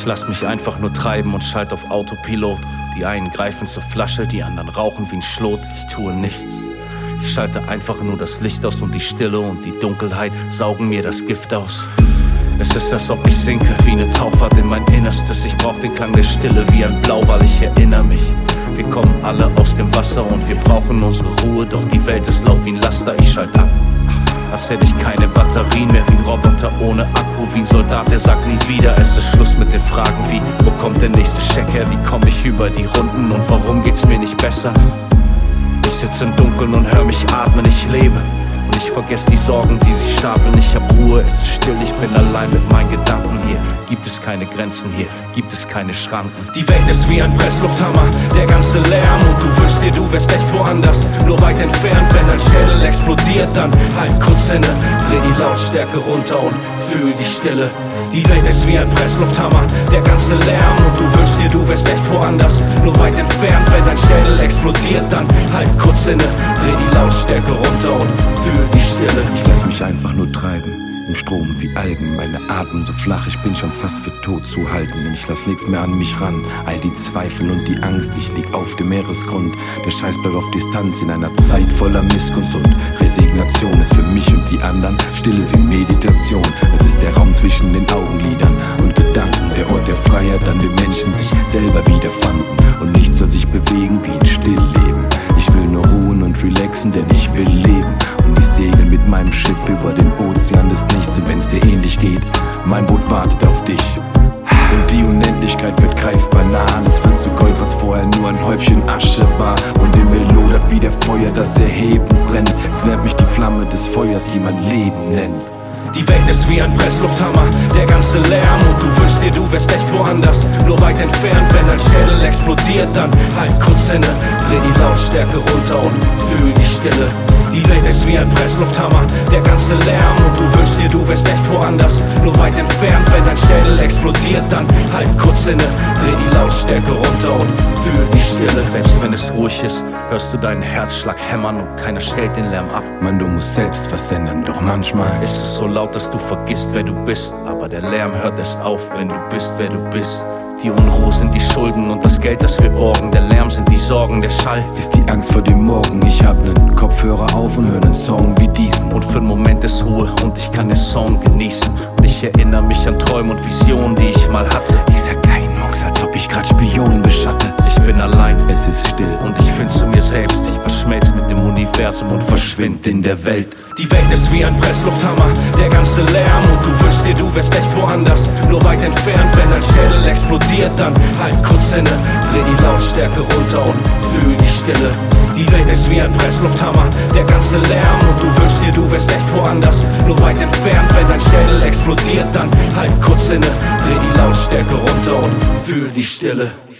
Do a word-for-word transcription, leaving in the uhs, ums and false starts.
Ich lass mich einfach nur treiben und schalt auf Autopilot. Die einen greifen zur Flasche, die anderen rauchen wie ein Schlot. Ich tue nichts. Ich schalte einfach nur das Licht aus und die Stille und die Dunkelheit saugen mir das Gift aus. Es ist, als ob ich sinke wie eine Tauffahrt in mein Innerstes. Ich brauch den Klang der Stille wie ein Blauwal, ich erinnere mich. Wir kommen alle aus dem Wasser und wir brauchen unsere Ruhe. Doch die Welt ist laut wie ein Laster, ich schalt ab. Als hätte ich keine Batterien mehr, wie ein Roboter ohne Akku, wie ein Soldat, der sagt nie wieder. Es ist Schluss mit den Fragen wie, wo kommt der nächste Scheck her? Wie komm ich über die Runden und warum geht's mir nicht besser? Ich sitze im Dunkeln und hör mich atmen, ich lebe. Und ich vergess die Sorgen, die sich stapeln. Ich hab Ruhe, es ist still, ich bin allein mit meinen Gedanken. Hier gibt es keine Grenzen, hier gibt es keine Schranken. Die Welt ist wie ein Presslufthammer, der ganze Lärm. Und du wünschst dir, du wärst echt woanders, nur weit entfernt. Wenn dein Schädel explodiert, dann halt kurz inne. Dreh die Lautstärke runter und fühl die Stille. Die Welt ist wie ein Presslufthammer, der ganze Lärm. Und du wünschst dir, du wärst echt woanders, nur weit entfernt. Wenn dein Schädel explodiert, dann halt kurz inne. Dreh die Lautstärke runter und fühl die Stille. Ich lass mich einfach nur treiben, im Strom wie Algen. Meine Atmen so flach, ich bin schon fast für tot zu halten. Denn ich lass nichts mehr an mich ran, all die Zweifel und die Angst. Ich lieg auf dem Meeresgrund, der Scheiß bleibt auf Distanz. In einer Zeit voller Missgunst und Resignation ist für mich und die anderen Stille wie Meditation. Es ist der Raum zwischen den Augenlidern und Gedanken, der Ort der Freiheit, an dem Menschen sich selber wiederfanden. Und nichts soll sich bewegen wie ein Stillleben. Ich will nur ruhen und relaxen, denn ich will leben. Und ich segel mit meinem Schiff über den Ozean des Nichts. Und wenn's dir ähnlich geht, mein Boot wartet auf dich. Und die Unendlichkeit wird greifbar nah. Alles wird zu Gold, was vorher nur ein Häufchen Asche war. Und in mir lodert wie der Feuer, das erhebend brennt. Es wärmt mich die Flamme des Feuers, die man Leben nennt. Die Welt ist wie ein Presslufthammer, der ganze Lärm. Und du wünschst dir, du wärst echt woanders, nur weit entfernt. Wenn dein Schädel explodiert, dann halt kurz inne. Dreh die Lautstärke runter und fühl die Stille. Die Welt ist wie ein Presslufthammer, der ganze Lärm. Und du wünschst dir, du wärst echt woanders, nur weit entfernt. Wenn dein Schädel explodiert, dann halt kurz inne. Dreh die Lautstärke runter und fühl die Stille. Selbst wenn es ruhig ist, hörst du deinen Herzschlag hämmern und keiner stellt den Lärm ab. Mann, du musst selbst was ändern, doch manchmal ist es so laut, dass du vergisst, wer du bist. Aber der Lärm hört erst auf, wenn du bist, wer du bist. Die Unruhe sind die Schulden und das Geld, das wir borgen. Der Lärm sind die Sorgen, der Schall ist die Angst vor dem Morgen. Ich hab nen Kopfhörer auf und hör nen Song wie diesen. Und für einen Moment ist Ruhe und ich kann den Song genießen. Und ich erinnere mich an Träume und Visionen, die ich mal hatte. Ich sag keinen Mucks, als ob ich grad Spionen beschatte. Ich bin allein, es ist still und ich find zu mir selbst. Ich verschmelz mit dem Universum und verschwind in der Welt. Die Welt ist wie ein Presslufthammer, der ganze Lärm. Und du wünschst dir, du wärst echt woanders, nur weit entfernt. Wenn dein Schädel explodiert, dann halt kurz inne. Dreh die Lautstärke runter und fühl die Stille. Die Welt ist wie ein Presslufthammer, der ganze Lärm. Und du wünschst dir, du wärst echt woanders, nur weit entfernt. Wenn dein Schädel explodiert, dann halt kurz inne. Dreh die Lautstärke runter und fühl die Stille.